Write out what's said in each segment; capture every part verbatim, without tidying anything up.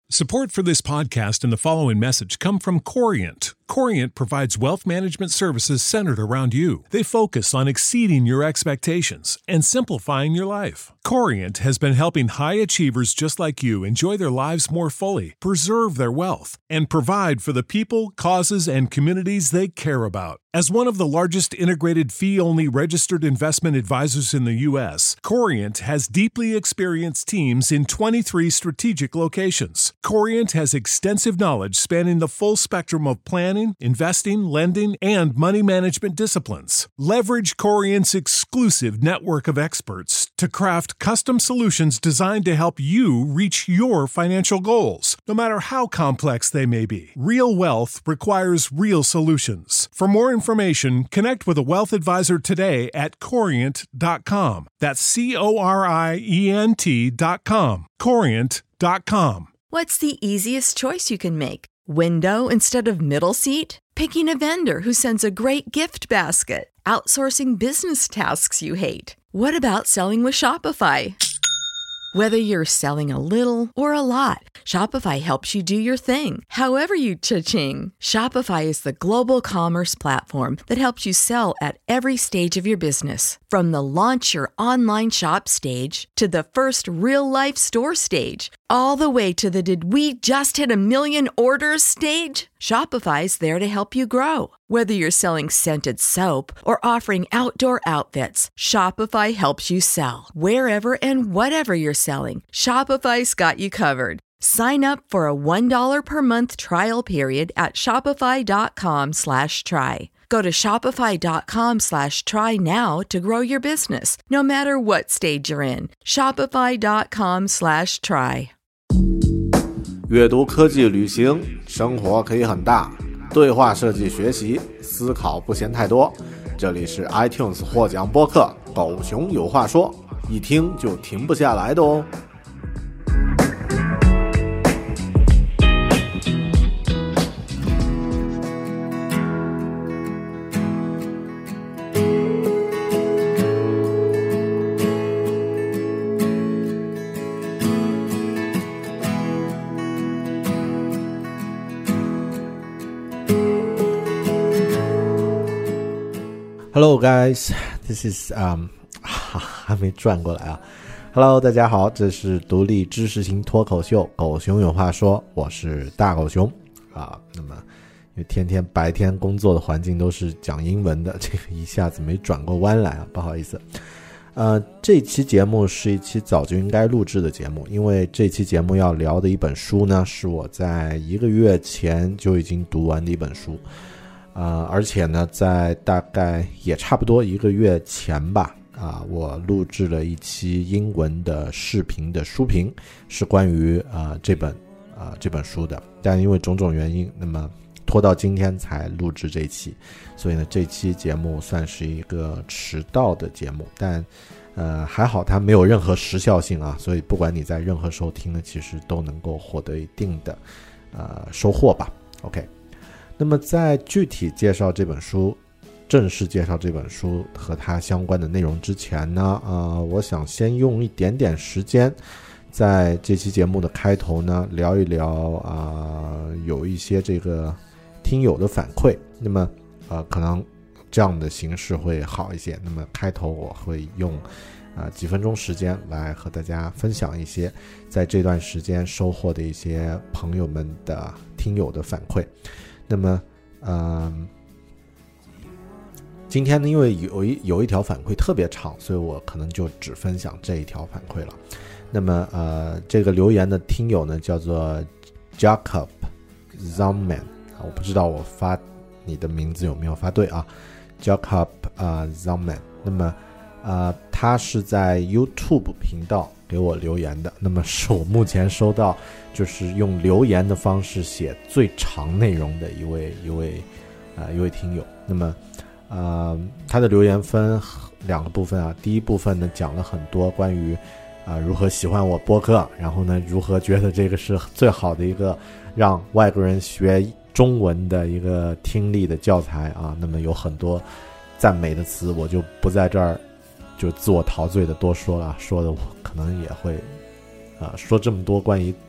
Support for this podcast and the following message come from Corient. Corient provides wealth management services centered around you. They focus on exceeding your expectations and simplifying your life. Corient has been helping high achievers just like you enjoy their lives more fully, preserve their wealth, and provide for the people, causes, and communities they care about. As one of the largest integrated fee-only registered investment advisors in the U S, Corient has deeply experienced teams in twenty-three strategic locations. Corient has extensive knowledge spanning the full spectrum of planning, investing, lending, and money management disciplines. Leverage Corient's exclusive network of experts to craft custom solutions designed to help you reach your financial goals, no matter how complex they may be. Real wealth requires real solutions. For more information, connect with a wealth advisor today at corient dot com. That's C O R I E N T dot com. corient dot com. What's the easiest choice you can make? Window instead of middle seat? Picking a vendor who sends a great gift basket? Outsourcing business tasks you hate? What about selling with Shopify? Whether you're selling a little or a lot, Shopify helps you do your thing, however you cha-ching. Shopify is the global commerce platform that helps you sell at every stage of your business. From the launch your online shop stage to the first real-life store stage, all the way to the did we just hit a million orders stage. Shopify's there to help you grow. Whether you're selling scented soap or offering outdoor outfits, Shopify helps you sell. Wherever and whatever you're selling, Shopify's got you covered. Sign up for a one dollar per month trial period at shopify.com slash try. Go to shopify.com slash try now to grow your business, no matter what stage you're in. Shopify.com slash try. 阅读、科技、旅行，生活可以很大。对话设计学习，思考不嫌太多。这里是 iTunes 获奖播客《狗熊有话说》，一听就停不下来的哦。Hello guys, this is um 还没转过来啊。Hello 大家好，这是独立知识型脱口秀狗熊有话说，我是大狗熊啊。那么因为天天白天工作的环境都是讲英文的，这个一下子没转过弯来啊，不好意思。呃，这期节目是一期早就应该录制的节目，因为这期节目要聊的一本书呢，是我在一个月前就已经读完的一本书。呃，而且呢，在大概也差不多一个月前吧，啊、呃，我录制了一期英文的视频的书评，是关于呃这本呃这本书的，但因为种种原因，那么拖到今天才录制这期，所以呢，这期节目算是一个迟到的节目，但呃还好它没有任何时效性啊，所以不管你在任何时候听呢，其实都能够获得一定的呃收获吧。OK。那么在具体介绍这本书，正式介绍这本书和它相关的内容之前呢，呃，我想先用一点点时间，在这期节目的开头呢，聊一聊啊、呃，有一些这个听友的反馈。那么呃，可能这样的形式会好一些。那么开头我会用啊、呃、几分钟时间来和大家分享一些在这段时间收获的一些朋友们的听友的反馈。那么，呃，今天呢，因为有一有一条反馈特别长，所以我可能就只分享这一条反馈了。那么，呃，这个留言的听友呢，叫做 Jacob Zomman， 我不知道我发你的名字有没有发对啊 ，Jacob 啊、呃、Zomman。那么，呃，他是在 YouTube 频道给我留言的，那么是我目前收到就是用留言的方式写最长内容的一位一位呃一位听友。那么呃他的留言分两个部分啊，第一部分呢讲了很多关于啊、呃、如何喜欢我播客，然后呢如何觉得这个是最好的一个让外国人学中文的一个听力的教材啊，那么有很多赞美的词，我就不在这儿就自我陶醉的多说了，说的我可能也会呃说这么多关于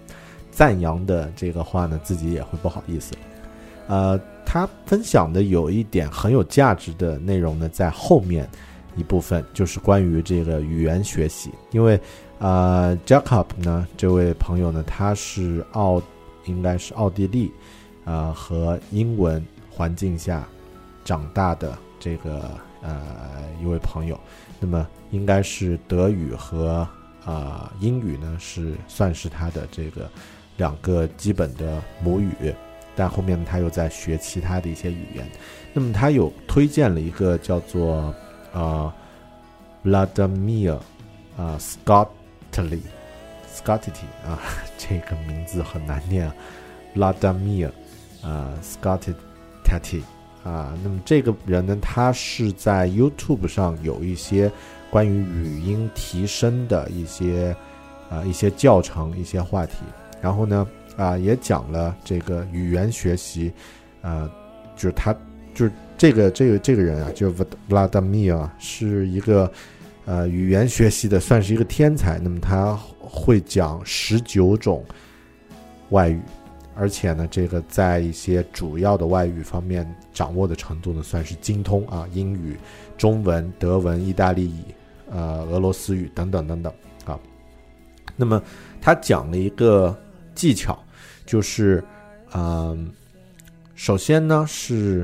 赞扬的这个话呢，自己也会不好意思。呃，他分享的有一点很有价值的内容呢，在后面一部分就是关于这个语言学习。因为呃 Jacob 呢这位朋友呢，他是奥应该是奥地利呃和英文环境下长大的这个呃一位朋友，那么应该是德语和呃英语呢是算是他的这个两个基本的母语，但后面他又在学其他的一些语言。那么他有推荐了一个叫做呃 Vladimir 啊 Scottly Scottity 啊，这个名字很难念啊 Vladimir 啊 Scottity 啊。那么这个人呢，他是在 YouTube 上有一些关于语音提升的一些啊一些教程一些话题，然后呢啊也讲了这个语言学习，呃就是他就是这个这个这个人啊，就是 Vladimir 是一个呃语言学习的算是一个天才。那么他会讲十九种外语，而且呢这个在一些主要的外语方面掌握的程度呢算是精通啊，英语、中文、德文、意大利语、呃俄罗斯语等等等等啊。那么他讲了一个技巧，就是嗯、呃、首先呢是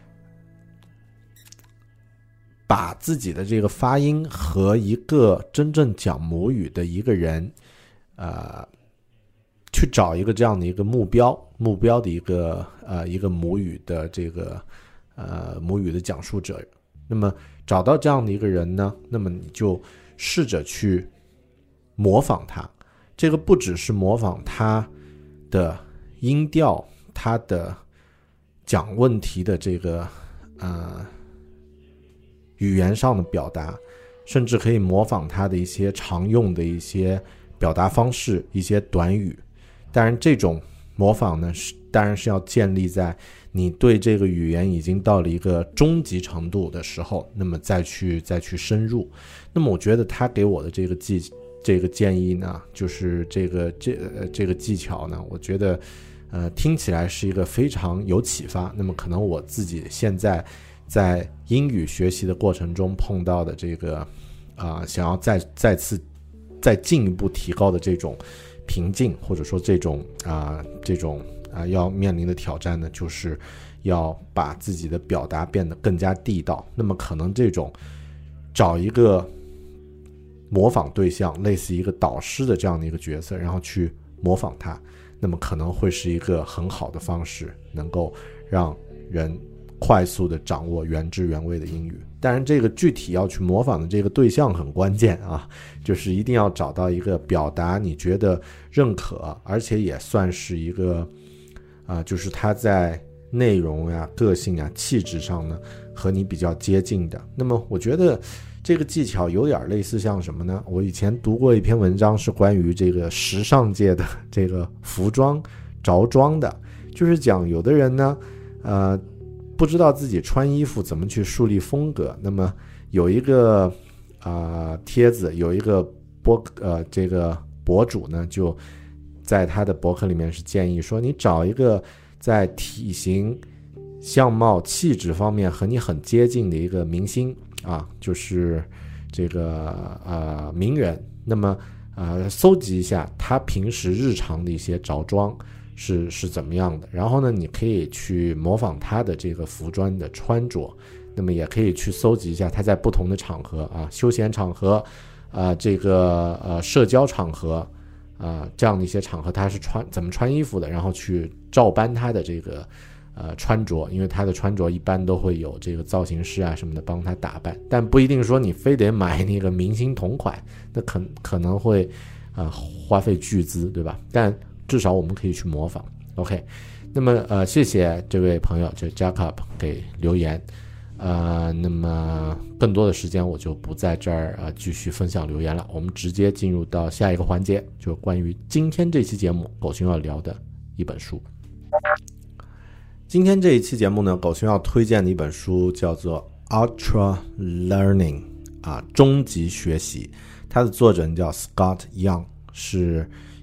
把自己的这个发音和一个真正讲母语的一个人呃去找一个这样的一个目标目标的一个呃一个母语的这个呃母语的讲述者。那么找到这样的一个人呢，那么你就试着去模仿他。这个不只是模仿他的音调，他的讲问题的这个呃语言上的表达，甚至可以模仿他的一些常用的一些表达方式，一些短语。当然这种模仿呢是当然是要建立在你对这个语言已经到了一个中级程度的时候，那么再去再去深入。那么我觉得他给我的这个技这个建议呢，就是这个这呃这个技巧呢，我觉得呃听起来是一个非常有启发。那么可能我自己现在在英语学习的过程中碰到的这个啊、呃、想要再再次再进一步提高的这种瓶颈，或者说这种啊、呃、这种啊、呃、要面临的挑战呢，就是要把自己的表达变得更加地道。那么可能这种找一个模仿对象，类似一个导师的这样的一个角色，然后去模仿他，那么可能会是一个很好的方式，能够让人快速的掌握原汁原味的英语。当然这个具体要去模仿的这个对象很关键啊，就是一定要找到一个表达你觉得认可，而且也算是一个啊、呃，就是他在内容呀、个性啊、气质上呢和你比较接近的。那么我觉得这个技巧有点类似像什么呢？我以前读过一篇文章，是关于这个时尚界的这个服装着装的，就是讲有的人呢呃不知道自己穿衣服怎么去树立风格。那么有一个啊、呃、帖子，有一个博呃这个博主呢，就在他的博客里面是建议说，你找一个在体型、相貌、气质方面和你很接近的一个明星啊，就是这个呃名人，那么呃搜集一下他平时日常的一些着装是是怎么样的，然后呢你可以去模仿他的这个服装的穿着，那么也可以去搜集一下他在不同的场合啊，休闲场合啊、呃、这个呃社交场合啊、呃、这样的一些场合他是穿怎么穿衣服的，然后去照搬他的这个呃，穿着，因为他的穿着一般都会有这个造型师啊什么的帮他打扮，但不一定说你非得买那个明星同款，那可可能会啊、呃、花费巨资，对吧？但至少我们可以去模仿。OK， 那么呃，谢谢这位朋友，这 Jacob 给留言，呃，那么更多的时间我就不在这儿呃继续分享留言了，我们直接进入到下一个环节，就是关于今天这期节目狗熊要聊的一本书。今天这一期节目呢，狗熊要推荐的一本书叫做 Ultra Learning 啊，终极学习。它的作者叫 Scott Young， 是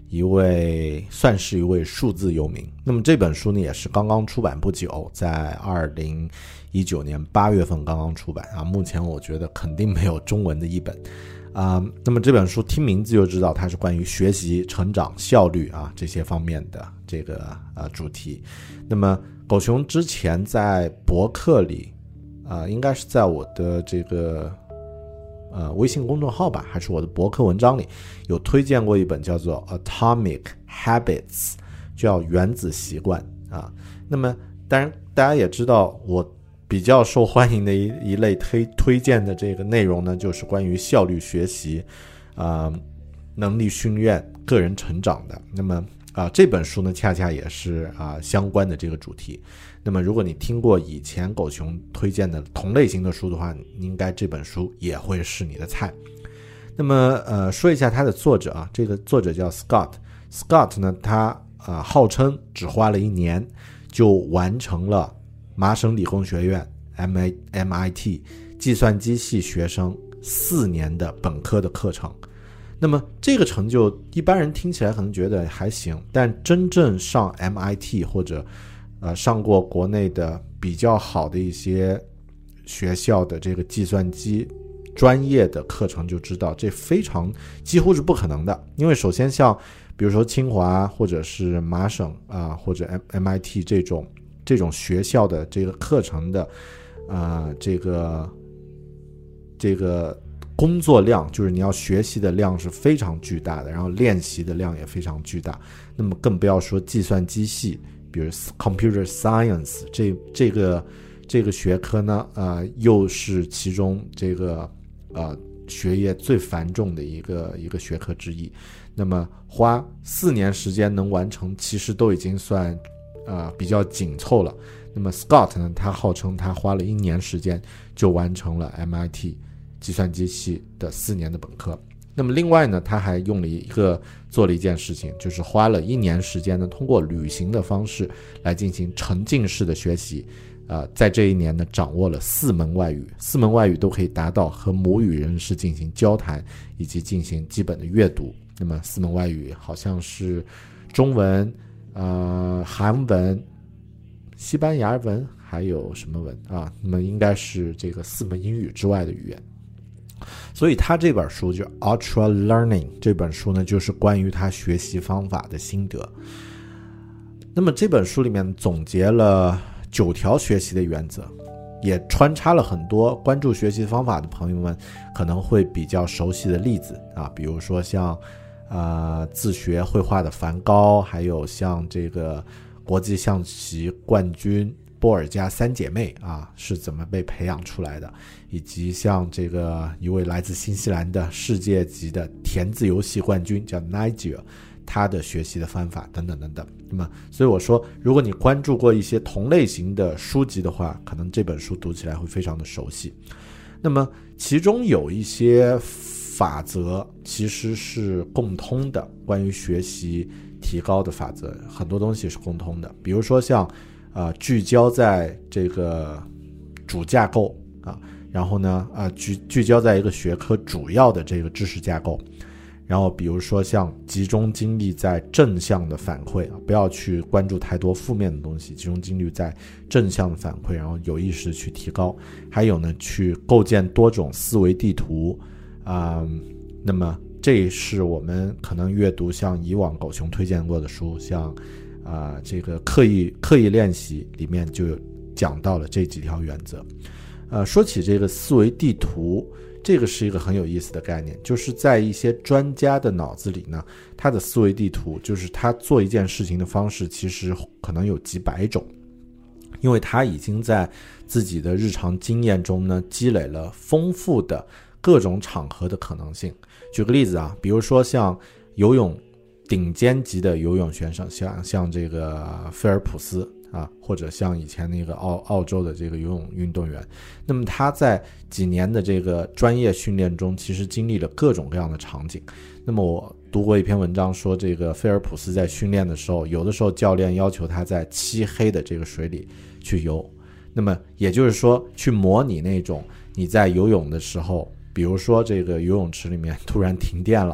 一位算是一位数字游民。那么这本书呢也是刚刚出版不久，在二零一九年八月份刚刚出版啊，目前我觉得肯定没有中文的译本啊、呃。那么这本书听名字就知道它是关于学习、成长、效率啊这些方面的这个呃主题。那么狗熊之前在博客里啊、呃，应该是在我的这个呃，微信公众号吧，还是我的博客文章里有推荐过一本叫做 Atomic Habits， 叫原子习惯啊。那么当然大家也知道，我比较受欢迎的一一类推推荐的这个内容呢，就是关于效率学习啊、呃、能力训练、个人成长的。那么啊、呃，这本书呢恰恰也是啊、呃、相关的这个主题。那么如果你听过以前狗熊推荐的同类型的书的话，应该这本书也会是你的菜。那么呃说一下它的作者啊，这个作者叫 Scott Scott 呢，他啊、呃、号称只花了一年就完成了麻省理工学院 M I T 计算机系学生四年的本科的课程。那么这个成就一般人听起来可能觉得还行，但真正上 M I T 或者呃，上过国内的比较好的一些学校的这个计算机专业的课程就知道，这非常几乎是不可能的。因为首先像比如说清华或者是麻省啊、呃、或者 M I T 这种这种学校的这个课程的啊、呃、这个这个工作量，就是你要学习的量是非常巨大的，然后练习的量也非常巨大。那么更不要说计算机系，比如 computer science 这这个这个学科呢，呃，又是其中这个呃学业最繁重的一个一个学科之一。那么花四年时间能完成，其实都已经算呃比较紧凑了。那么 Scott 呢，他号称他花了一年时间就完成了 M I T 计算机系的四年的本科。那么另外呢，他还用了一个做了一件事情，就是花了一年时间呢，通过旅行的方式来进行沉浸式的学习。呃，在这一年呢，掌握了四门外语，四门外语都可以达到和母语人士进行交谈以及进行基本的阅读。那么四门外语好像是中文、呃韩文、西班牙文，还有什么文啊？那么应该是这个四门英语之外的语言。所以他这本书就 Ultra Learning 这本书呢，就是关于他学习方法的心得。那么这本书里面总结了九条学习的原则，也穿插了很多关注学习方法的朋友们可能会比较熟悉的例子啊，比如说像呃自学绘画的梵高，还有像这个国际象棋冠军波尔加三姐妹啊是怎么被培养出来的，以及像这个一位来自新西兰的世界级的填字游戏冠军叫 Nigel， 他的学习的方法等等等等。那么所以我说，如果你关注过一些同类型的书籍的话，可能这本书读起来会非常的熟悉。那么其中有一些法则其实是共通的，关于学习提高的法则，很多东西是共通的。比如说像呃，聚焦在这个主架构啊，然后呢，啊、呃、聚聚焦在一个学科主要的这个知识架构，然后比如说像集中精力在正向的反馈啊，不要去关注太多负面的东西，集中精力在正向的反馈，然后有意识去提高。还有呢，去构建多种思维地图啊、呃，那么这是我们可能阅读像以往狗熊推荐过的书，像啊、呃，这个刻意刻意练习里面就有讲到了这几条原则。呃，说起这个思维地图，这个是一个很有意思的概念，就是在一些专家的脑子里呢，他的思维地图就是他做一件事情的方式其实可能有几百种，因为他已经在自己的日常经验中呢积累了丰富的各种场合的可能性。举个例子啊，比如说像游泳顶尖级的游泳选手，像像这个菲尔普斯啊，或者像以前那个澳澳洲的这个游泳运动员，那么他在几年的这个专业训练中，其实经历了各种各样的场景。那么我读过一篇文章说，这个菲尔普斯在训练的时候，有的时候教练要求他在漆黑的这个水里去游，那么也就是说去模拟那种你在游泳的时候，比如说这个游泳池里面突然停电了，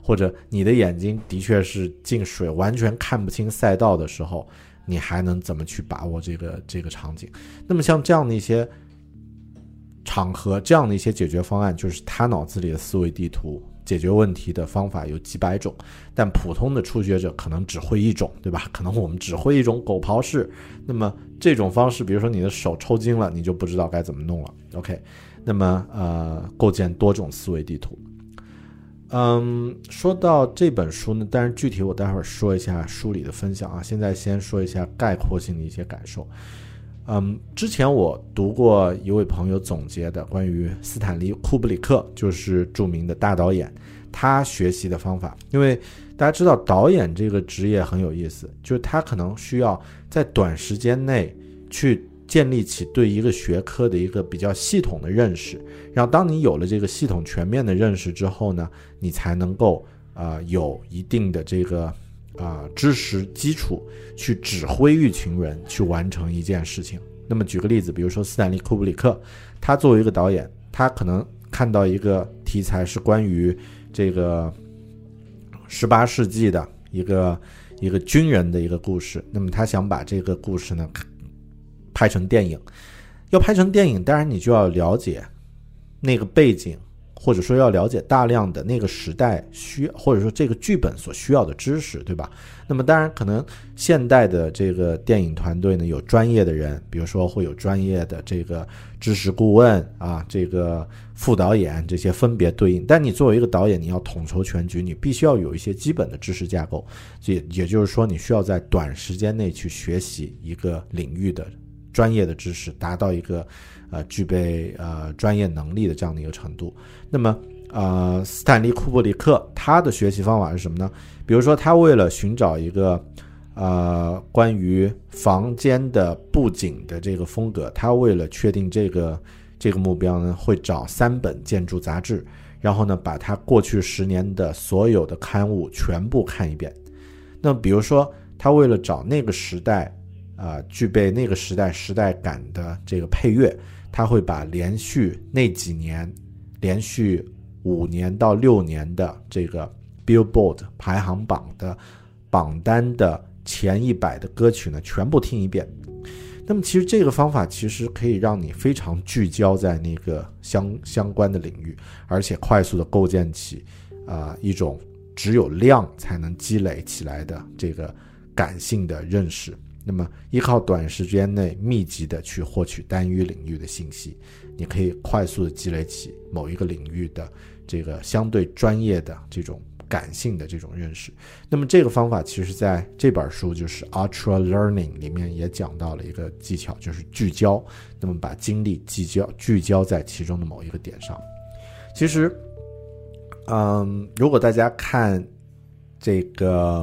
或者你的眼睛的确是进水完全看不清赛道的时候，你还能怎么去把握这个这个场景。那么像这样的一些场合，这样的一些解决方案，就是他脑子里的思维地图，解决问题的方法有几百种，但普通的初学者可能只会一种，对吧？可能我们只会一种狗刨式，那么这种方式比如说你的手抽筋了，你就不知道该怎么弄了。 OK， 那么呃，构建多种思维地图。嗯，说到这本书呢，当然具体我待会儿说一下书里的分享啊，现在先说一下概括性的一些感受。嗯，之前我读过一位朋友总结的关于斯坦利·库布里克，就是著名的大导演，他学习的方法。因为大家知道导演这个职业很有意思，就是他可能需要在短时间内去建立起对一个学科的一个比较系统的认识，然后当你有了这个系统全面的认识之后呢，你才能够呃有一定的这个啊、呃，知识基础去指挥一群人去完成一件事情。那么举个例子，比如说斯坦利·库布里克，他作为一个导演，他可能看到一个题材是关于这个十八世纪的一个一个军人的一个故事，那么他想把这个故事呢拍成电影。要拍成电影，当然你就要了解那个背景，或者说要了解大量的那个时代需或者说这个剧本所需要的知识，对吧？那么当然可能现代的这个电影团队呢，有专业的人，比如说会有专业的这个知识顾问啊，这个副导演，这些分别对应。但你作为一个导演，你要统筹全局，你必须要有一些基本的知识架构，也也就是说你需要在短时间内去学习一个领域的专业的知识，达到一个呃具备呃专业能力的这样的一个程度。那么呃斯坦利·库布里克他的学习方法是什么呢？比如说他为了寻找一个呃关于房间的布景的这个风格，他为了确定这个这个目标呢，会找三本建筑杂志，然后呢把他过去十年的所有的刊物全部看一遍。那比如说他为了找那个时代呃，具备那个时代时代感的这个配乐，他会把连续那几年连续五年到六年的这个 Billboard 排行榜的榜单的前一百的歌曲呢全部听一遍。那么其实这个方法其实可以让你非常聚焦在那个相相关的领域，而且快速的构建起啊、呃、一种只有量才能积累起来的这个感性的认识。那么依靠短时间内密集的去获取单一领域的信息，你可以快速的积累起某一个领域的这个相对专业的这种感性的这种认识。那么这个方法其实在这本书就是 Ultra Learning 里面也讲到了一个技巧，就是聚焦，那么把精力聚焦聚焦在其中的某一个点上。其实嗯，如果大家看这个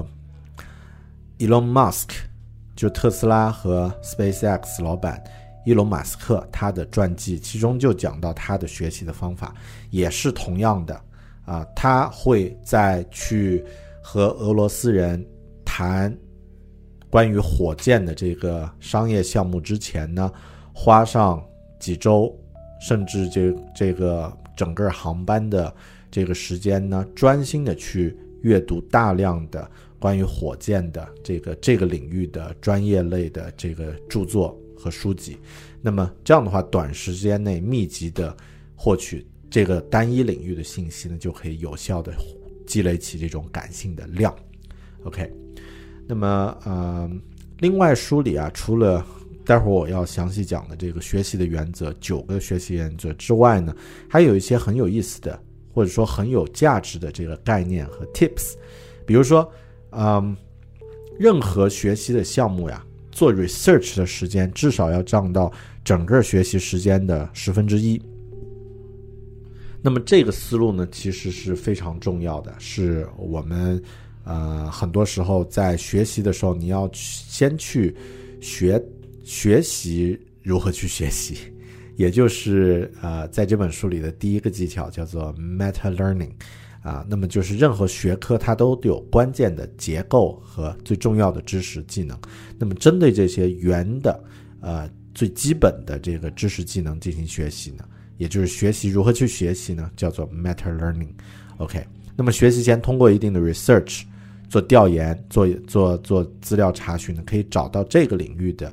Elon Musk，就特斯拉和 SpaceX 老板伊隆马斯克他的传记，其中就讲到他的学习的方法也是同样的啊、呃，他会在去和俄罗斯人谈关于火箭的这个商业项目之前呢，花上几周甚至这这个整个航班的这个时间呢，专心的去阅读大量的关于火箭的这个这个领域的专业类的这个著作和书籍。那么这样的话，短时间内密集的获取这个单一领域的信息呢，就可以有效的积累起这种感性的量。 OK， 那么呃，另外书里啊，除了待会儿我要详细讲的这个学习的原则，九个学习原则之外呢，还有一些很有意思的或者说很有价值的这个概念和 tips。 比如说嗯，任何学习的项目呀，做 research 的时间至少要占到整个学习时间的十分之一。那么这个思路呢，其实是非常重要的，是我们呃很多时候在学习的时候，你要先去学学习如何去学习，也就是呃在这本书里的第一个技巧叫做 meta learning。啊，那么就是任何学科它都有关键的结构和最重要的知识技能。那么针对这些原的呃最基本的这个知识技能进行学习呢，也就是学习如何去学习呢，叫做 meta learning。OK， 那么学习前通过一定的 research 做调研，做做做资料查询呢，可以找到这个领域的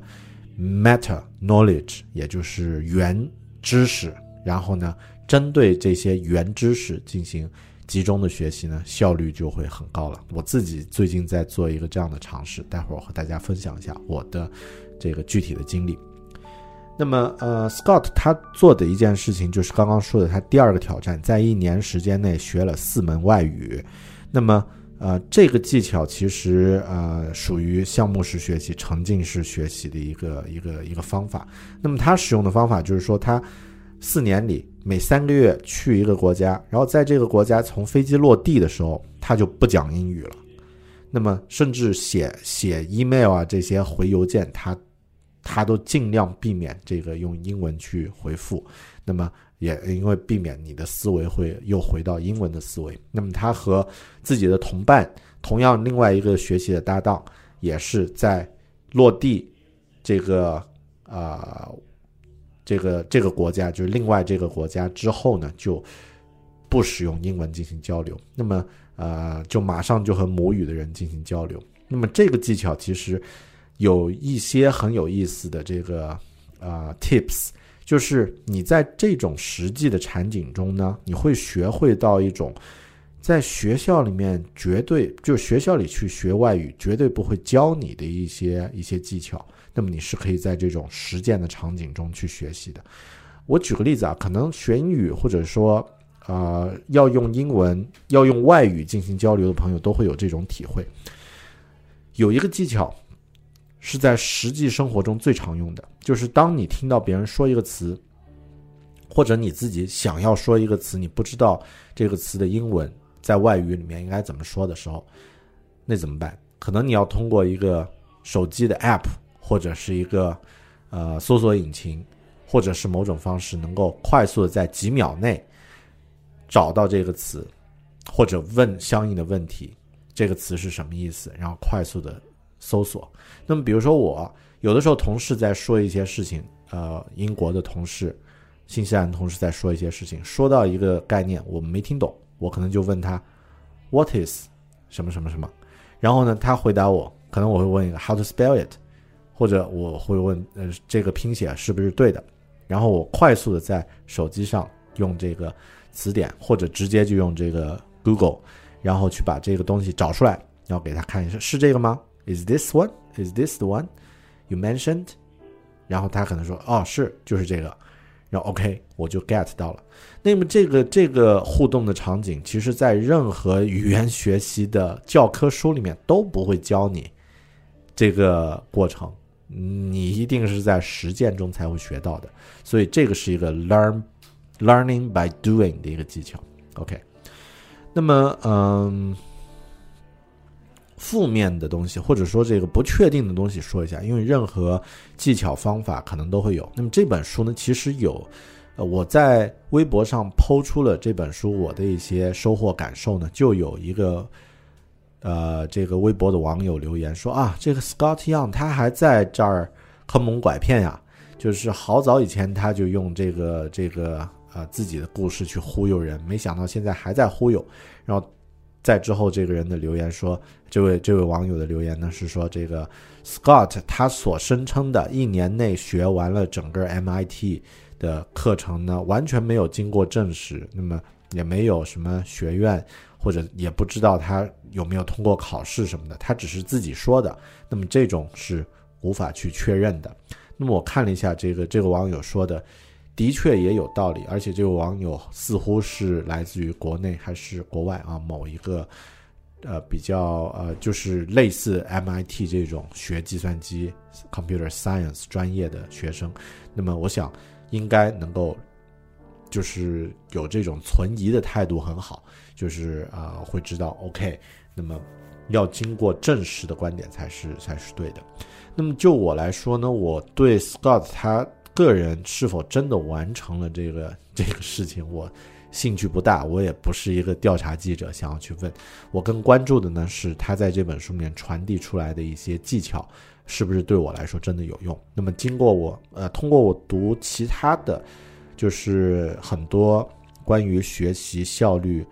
meta knowledge， 也就是原知识，然后呢针对这些原知识进行集中的学习呢，效率就会很高了。我自己最近在做一个这样的尝试，待会儿我和大家分享一下我的这个具体的经历。那么呃 Scott 他做的一件事情就是刚刚说的他第二个挑战，在一年时间内学了四门外语。那么呃这个技巧其实呃属于项目式学习、沉浸式学习的一个一个一个方法。那么他使用的方法就是说，他四年里每三个月去一个国家，然后在这个国家从飞机落地的时候，他就不讲英语了。那么甚至写写 email 啊这些回邮件，他他都尽量避免这个用英文去回复，那么也因为避免你的思维会又回到英文的思维。那么他和自己的同伴，同样另外一个学习的搭档，也是在落地这个呃这个这个国家，就是另外这个国家之后呢，就不使用英文进行交流，那么呃就马上就和母语的人进行交流。那么这个技巧其实有一些很有意思的这个呃 tips， 就是你在这种实际的场景中呢，你会学会到一种在学校里面绝对就学校里去学外语绝对不会教你的一些一些技巧，那么你是可以在这种实践的场景中去学习的。我举个例子啊，可能学英语或者说呃要用英文要用外语进行交流的朋友都会有这种体会。有一个技巧是在实际生活中最常用的，就是当你听到别人说一个词，或者你自己想要说一个词，你不知道这个词的英文在外语里面应该怎么说的时候，那怎么办？可能你要通过一个手机的 app， 或者是一个呃搜索引擎，或者是某种方式能够快速的在几秒内找到这个词，或者问相应的问题，这个词是什么意思，然后快速的搜索。那么比如说我有的时候同事在说一些事情，呃，英国的同事、新西兰的同事在说一些事情，说到一个概念我们没听懂，我可能就问他 What is 什么什么什么，然后呢他回答我，可能我会问一个 How to spell it， 或者我会问呃这个拼写是不是对的，然后我快速的在手机上用这个词典，或者直接就用这个 Google， 然后去把这个东西找出来，然后给他看一下是这个吗？ Is this one? Is this the one you mentioned? 然后他可能说哦是就是这个，然后 OK 我就 get 到了。那么这个这个互动的场景，其实在任何语言学习的教科书里面都不会教你这个过程，你一定是在实践中才会学到的。所以这个是一个 learn learning by doing 的一个技巧。 OK， 那么嗯负面的东西或者说这个不确定的东西说一下，因为任何技巧方法可能都会有。那么这本书呢，其实有呃我在微博上 po 出了这本书我的一些收获感受呢，就有一个呃这个微博的网友留言说啊，这个 Scott Young 他还在这儿坑蒙拐骗呀，就是好早以前他就用这个这个呃自己的故事去忽悠人，没想到现在还在忽悠。然后在之后这个人的留言说，这位这位网友的留言呢是说，这个 Scott 他所声称的一年内学完了整个 M I T 的课程呢，完全没有经过证实，那么也没有什么学院，或者也不知道他有没有通过考试什么的，他只是自己说的，那么这种是无法去确认的。那么我看了一下这个这个网友说的的确也有道理，而且这个网友似乎是来自于国内还是国外啊某一个呃比较呃就是类似 M I T 这种学计算机 Computer Science 专业的学生，那么我想应该能够就是有这种存疑的态度很好，就是啊、呃、会知道 OK， 那么要经过证实的观点才是才是对的。那么就我来说呢，我对 Scott 他个人是否真的完成了这个这个事情，我兴趣不大，我也不是一个调查记者想要去问。我更关注的呢是他在这本书里面传递出来的一些技巧，是不是对我来说真的有用。那么经过我呃通过我读其他的就是很多关于学习效率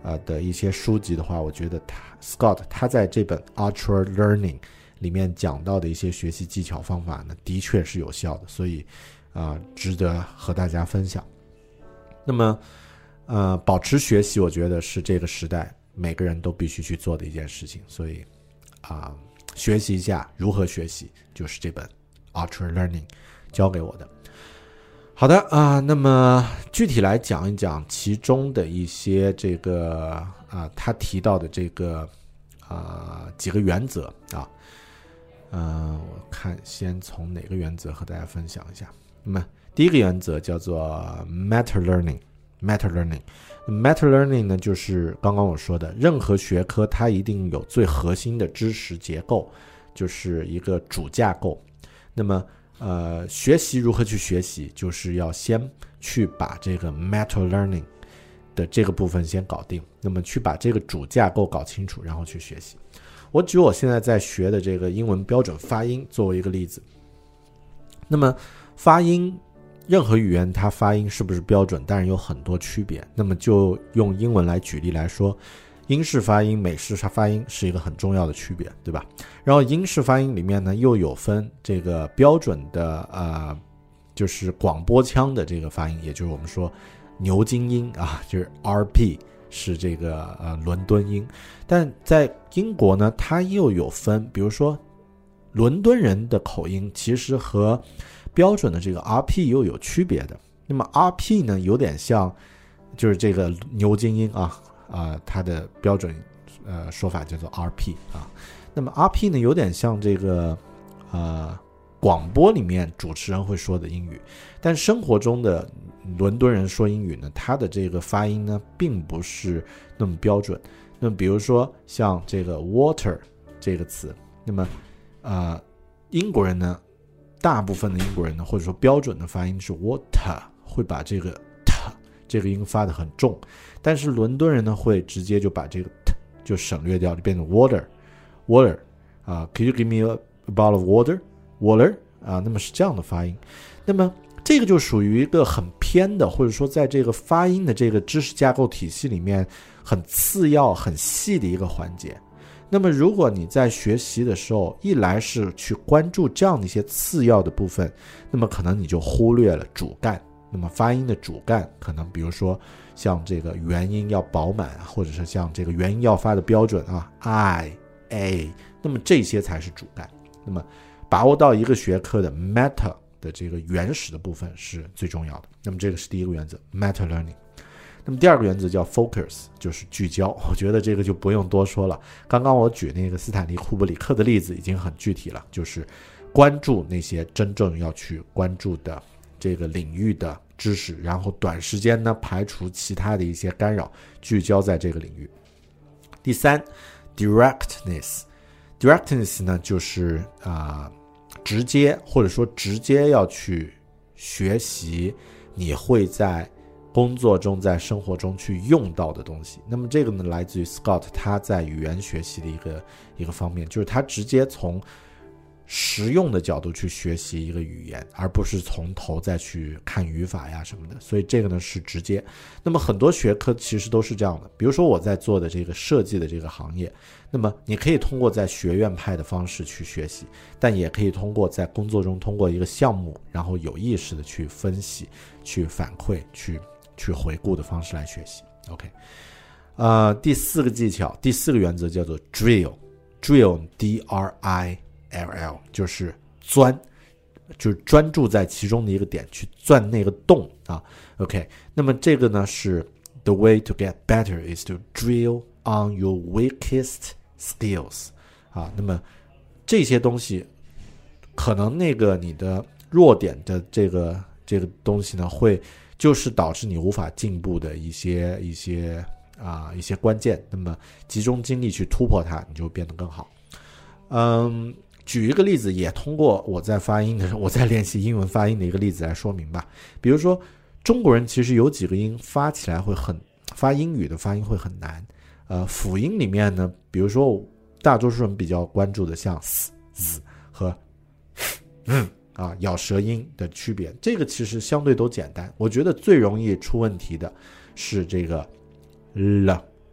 呃的一些书籍的话，我觉得他 Scott 他在这本 Ultra Learning 里面讲到的一些学习技巧方法呢，的确是有效的，所以啊、呃，值得和大家分享。那么呃，保持学习，我觉得是这个时代每个人都必须去做的一件事情，所以啊、呃，学习一下如何学习，就是这本 Ultra Learning 教给我的。好的啊、呃，那么具体来讲一讲其中的一些这个啊、呃，他提到的这个啊、呃、几个原则啊，呃，我看先从哪个原则和大家分享一下。那么第一个原则叫做 Meta Learning。Meta Learning，Meta Learning 呢，就是刚刚我说的，任何学科它一定有最核心的知识结构，就是一个主架构。那么，呃，学习如何去学习，就是要先去把这个 Meta Learning 的这个部分先搞定，那么去把这个主架构搞清楚，然后去学习。我举我现在在学的这个英文标准发音作为一个例子。那么发音，任何语言它发音是不是标准，当然有很多区别。那么就用英文来举例来说，英式发音、美式发音是一个很重要的区别，对吧？然后英式发音里面呢，又有分这个标准的呃，就是广播腔的这个发音，也就是我们说牛津音啊，就是 R P 是这个呃伦敦音。但在英国呢，它又有分，比如说伦敦人的口音其实和标准的这个 R P 又有区别的。那么 R P 呢，有点像就是这个牛津音啊，呃，它的标准呃说法叫做 R P 啊。那么 R P 呢，有点像这个呃广播里面主持人会说的英语，但生活中的伦敦人说英语呢，他的这个发音呢，并不是那么标准。那么比如说像这个 water 这个词，那么呃英国人呢，大部分的英国人呢，或者说标准的发音是 water， 会把这个 t 这个音发得很重，但是伦敦人呢，会直接就把这个 t 就省略掉，就变成 water water 啊、uh, could you give me a bottle of water water 啊、uh, 那么是这样的发音。那么这个就属于一个很偏的，或者说在这个发音的这个知识架构体系里面很次要很细的一个环节。那么如果你在学习的时候，一来是去关注这样的一些次要的部分，那么可能你就忽略了主干。那么发音的主干可能比如说像这个元音要饱满，或者是像这个元音要发的标准啊 I A， 那么这些才是主干。那么把握到一个学科的 meta 的这个原始的部分是最重要的。那么这个是第一个原则 Meta Learning。那么第二个原则叫 focus， 就是聚焦。我觉得这个就不用多说了，刚刚我举那个斯坦利库布里克的例子已经很具体了，就是关注那些真正要去关注的这个领域的知识，然后短时间呢排除其他的一些干扰，聚焦在这个领域。第三 directness directness 呢，就是啊、呃、直接，或者说直接要去学习你会在工作中在生活中去用到的东西。那么这个呢，来自于 Scott 他在语言学习的一个一个方面，就是他直接从实用的角度去学习一个语言，而不是从头再去看语法呀什么的。所以这个呢是直接。那么很多学科其实都是这样的，比如说我在做的这个设计的这个行业，那么你可以通过在学院派的方式去学习，但也可以通过在工作中通过一个项目，然后有意识的去分析、去反馈、去去回顾的方式来学习。 OK， 呃，第四个技巧，第四个原则叫做 drill drill D R I L L， 就是钻，就是专注在其中的一个点去钻那个洞啊。 OK， 那么这个呢是 the way to get better is to drill on your weakest skills 啊。那么这些东西可能那个你的弱点的这个这个东西呢，会就是导致你无法进步的一些一些啊一些关键。那么集中精力去突破它，你就变得更好。嗯，举一个例子，也通过我在发音的我在练习英文发音的一个例子来说明吧。比如说中国人其实有几个音发起来会很发英语的发音会很难。呃，辅音里面呢，比如说大多数人比较关注的像 s z 和嗯啊咬舌音的区别，这个其实相对都简单。我觉得最容易出问题的是这个 l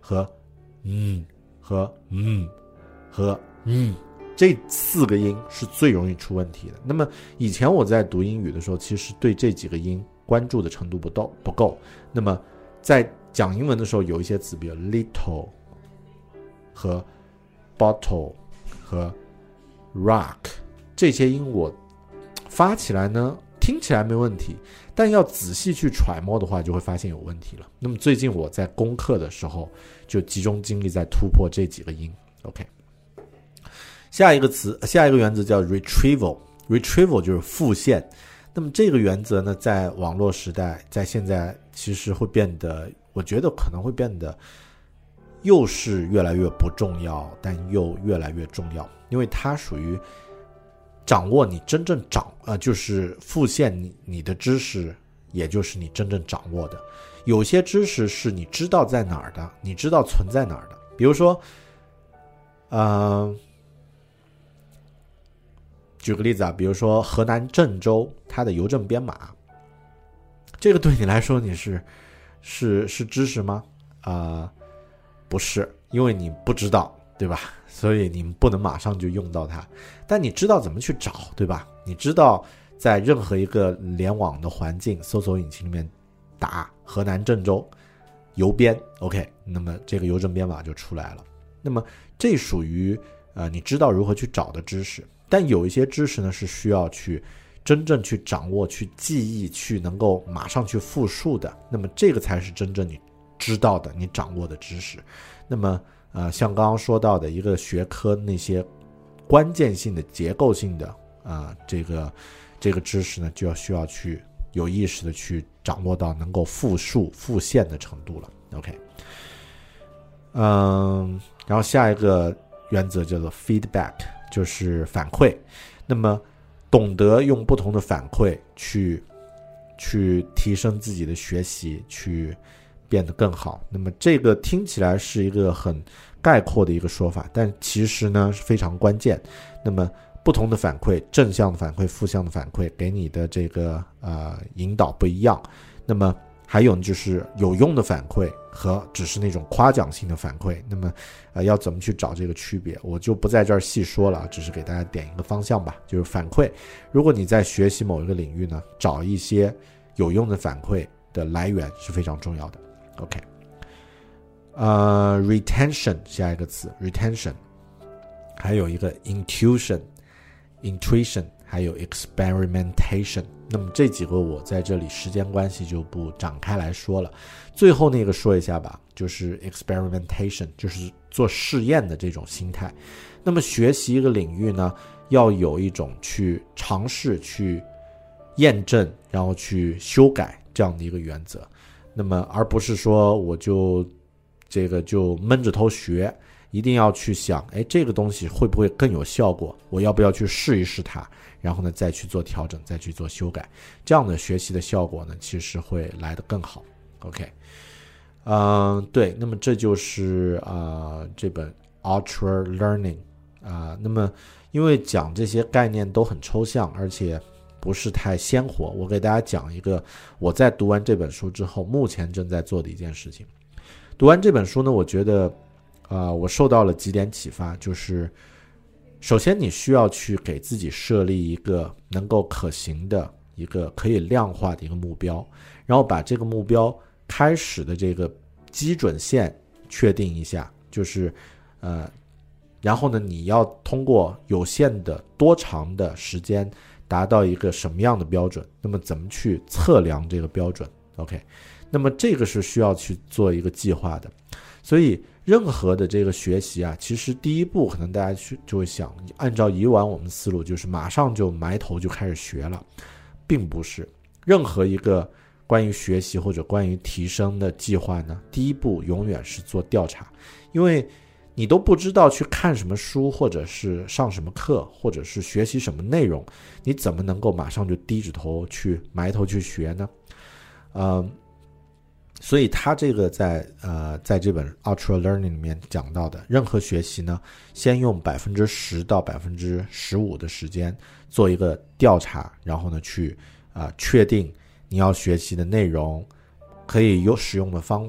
和嗯和嗯和嗯这四个音是最容易出问题的。那么以前我在读英语的时候，其实对这几个音关注的程度不够不够。那么在讲英文的时候，有一些词，比如 little 和 bottle 和 rock 这些音，我发起来呢听起来没问题，但要仔细去揣摩的话，就会发现有问题了。那么最近我在攻课的时候，就集中精力在突破这几个音。OK， 下一个词，下一个原则叫 retrieval。retrieval 就是复现。那么这个原则呢，在网络时代，在现在其实会变得，我觉得可能会变得又是越来越不重要，但又越来越重要，因为它属于掌握你真正掌呃，就是复现你你的知识，也就是你真正掌握的。有些知识是你知道在哪儿的，你知道存在哪儿的。比如说，呃，举个例子啊，比如说河南郑州它的邮政编码，这个对你来说你是是是知识吗？啊、呃，不是，因为你不知道，对吧？所以你不能马上就用到它，但你知道怎么去找，对吧？你知道在任何一个联网的环境，搜索引擎里面打河南郑州邮编 OK， 那么这个邮政编码就出来了。那么这属于呃你知道如何去找的知识。但有一些知识呢是需要去真正去掌握、去记忆、去能够马上去复述的，那么这个才是真正你知道的、你掌握的知识。那么呃，像刚刚说到的一个学科那些关键性的、结构性的啊、呃，这个这个知识呢，就要需要去有意识的去掌握到能够复述、复现的程度了。OK， 嗯，然后下一个原则叫做 feedback， 就是反馈。那么懂得用不同的反馈去去提升自己的学习，去变得更好。那么这个听起来是一个很概括的一个说法，但其实呢是非常关键。那么不同的反馈，正向的反馈、负向的反馈，给你的这个呃引导不一样。那么还有就是有用的反馈和只是那种夸奖性的反馈。那么呃要怎么去找这个区别，我就不在这儿细说了，只是给大家点一个方向吧。就是反馈，如果你在学习某一个领域呢，找一些有用的反馈的来源是非常重要的。OK， 呃 retention 下一个词 retention， 还有一个 intuition intuition， 还有 experimentation。 那么这几个我在这里时间关系就不展开来说了。最后那个说一下吧，就是 experimentation， 就是做试验的这种心态。那么学习一个领域呢，要有一种去尝试、去验证，然后去修改这样的一个原则。那么而不是说我就这个就闷着头学，一定要去想，哎，这个东西会不会更有效果，我要不要去试一试它，然后呢再去做调整，再去做修改，这样的学习的效果呢其实会来得更好。 OK， 嗯、呃，对，那么这就是啊、呃、这本 Ultra Learning 啊、呃，那么因为讲这些概念都很抽象，而且不是太鲜活，我给大家讲一个我在读完这本书之后目前正在做的一件事情。读完这本书呢，我觉得啊、呃，我受到了几点启发，就是首先你需要去给自己设立一个能够可行的一个可以量化的一个目标，然后把这个目标开始的这个基准线确定一下，就是呃，然后呢你要通过有限的多长的时间达到一个什么样的标准，那么怎么去测量这个标准。 OK， 那么这个是需要去做一个计划的。所以任何的这个学习啊，其实第一步可能大家去就会想，按照以往我们思路就是马上就埋头就开始学了，并不是。任何一个关于学习或者关于提升的计划呢，第一步永远是做调查。因为你都不知道去看什么书，或者是上什么课，或者是学习什么内容，你怎么能够马上就低着头去埋头去学呢？呃，所以他这个在呃在这本 Ultra Learning 里面讲到的，任何学习呢，先用百分之十到百分之十五的时间做一个调查，然后呢去啊、呃、确定你要学习的内容，可以有使用的方法，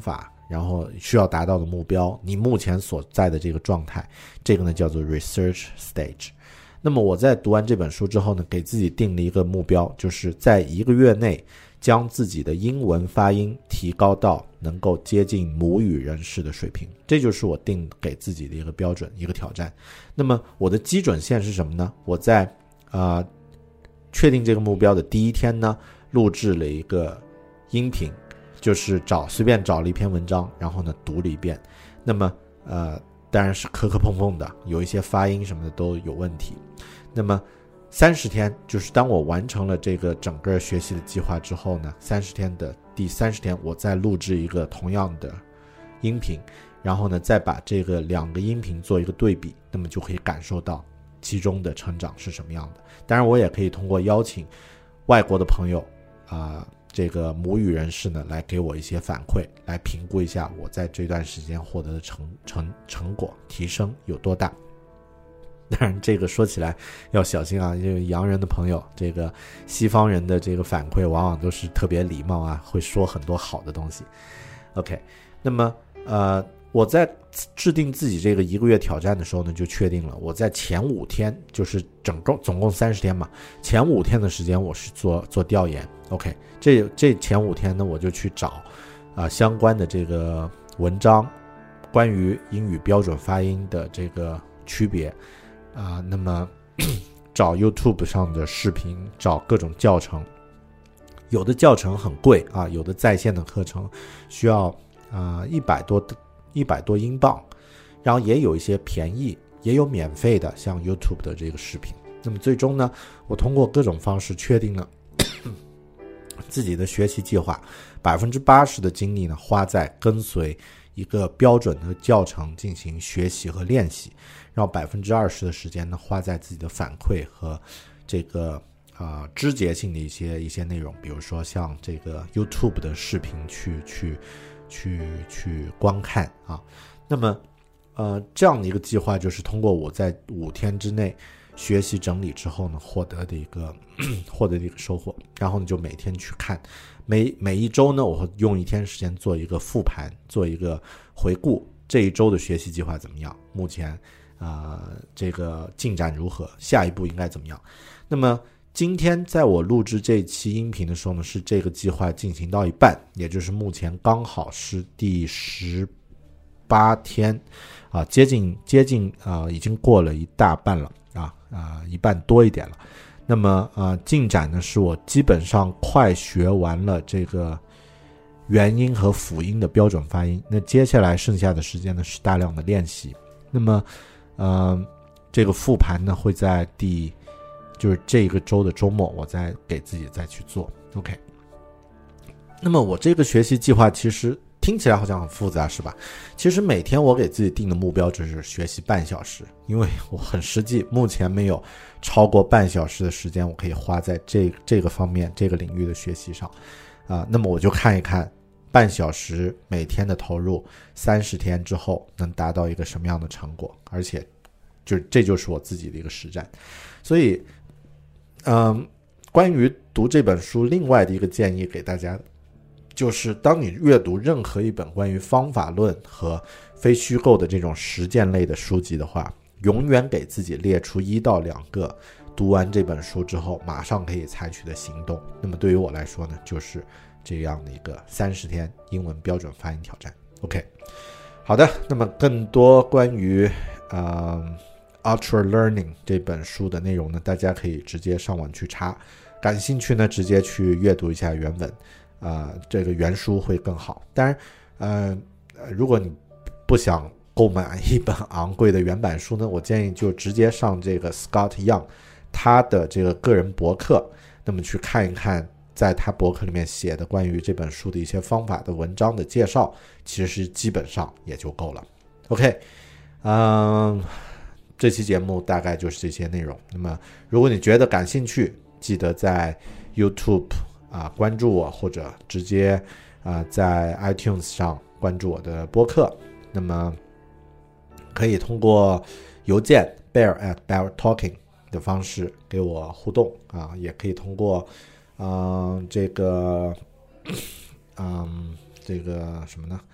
然后需要达到的目标，你目前所在的这个状态，这个呢叫做 research stage。那么我在读完这本书之后呢，给自己定了一个目标，就是在一个月内将自己的英文发音提高到能够接近母语人士的水平，这就是我定给自己的一个标准，一个挑战。那么我的基准线是什么呢？我在呃确定这个目标的第一天呢，录制了一个音频，就是找随便找了一篇文章，然后呢读了一遍。那么呃当然是磕磕碰碰的，有一些发音什么的都有问题。那么三十天，就是当我完成了这个整个学习的计划之后呢，三十天的第三十天，我再录制一个同样的音频，然后呢再把这个两个音频做一个对比，那么就可以感受到其中的成长是什么样的。当然我也可以通过邀请外国的朋友啊、呃，这个母语人士呢来给我一些反馈，来评估一下我在这段时间获得的成成成果提升有多大。当然这个说起来要小心啊，因为洋人的朋友，这个西方人的这个反馈往往都是特别礼貌啊，会说很多好的东西。 OK， 那么呃我在制定自己这个一个月挑战的时候呢，就确定了我在前五天，就是整个总共三十天嘛，前五天的时间我是做做调研。 OK， 这这前五天呢，我就去找啊、呃、相关的这个文章，关于英语标准发音的这个区别啊、呃，那么找 YouTube 上的视频，找各种教程，有的教程很贵啊，有的在线的课程需要啊一百多一百多英镑，然后也有一些便宜，也有免费的，像 YouTube 的这个视频。那么最终呢，我通过各种方式确定了自己的学习计划，百分之八十的精力呢花在跟随一个标准的教程进行学习和练习，然后百分之二十的时间呢花在自己的反馈和这个啊、呃、枝节性的一些一些内容，比如说像这个 YouTube 的视频去去去去观看啊。那么呃这样的一个计划就是通过我在五天之内学习整理之后呢获得的一个获得的一个收获，然后呢就每天去看，每每一周呢我会用一天时间做一个复盘，做一个回顾，这一周的学习计划怎么样，目前啊、呃、这个进展如何，下一步应该怎么样。那么今天在我录制这期音频的时候呢，是这个计划进行到一半，也就是目前刚好是第十八天啊，接近接近啊，已经过了一大半了啊啊，一半多一点了。那么啊，进展呢是我基本上快学完了这个元音和辅音的标准发音，那接下来剩下的时间呢是大量的练习。那么呃，这个复盘呢会在第就是这个周的周末我再给自己再去做。 OK， 那么我这个学习计划其实听起来好像很复杂是吧？其实每天我给自己定的目标就是学习半小时，因为我很实际，目前没有超过半小时的时间我可以花在这这个方面这个领域的学习上啊、呃。那么我就看一看半小时每天的投入，三十天之后能达到一个什么样的成果，而且就这就是我自己的一个实战。所以嗯，关于读这本书另外的一个建议给大家，就是当你阅读任何一本关于方法论和非虚构的这种实践类的书籍的话，永远给自己列出一到两个读完这本书之后马上可以采取的行动。那么对于我来说呢，就是这样的一个三十天英文标准发音挑战。 OK， 好的，那么更多关于呃 Ultra Learning 这本书的内容呢，大家可以直接上网去查，感兴趣呢直接去阅读一下原文啊、呃，这个原书会更好。当然呃如果你不想购买一本昂贵的原版书呢，我建议就直接上这个 Scott Young 他的这个个人博客，那么去看一看在他博客里面写的关于这本书的一些方法的文章的介绍，其实基本上也就够了。 OK， 嗯，这期节目大概就是这些内容。那么如果你觉得感兴趣，记得在 YouTube 啊、关注我，或者直接啊、在 iTunes 上关注我的播客。那么可以通过邮件 bear at bear talking 的方式给我互动啊，也可以通过嗯、呃、这个嗯这个什么呢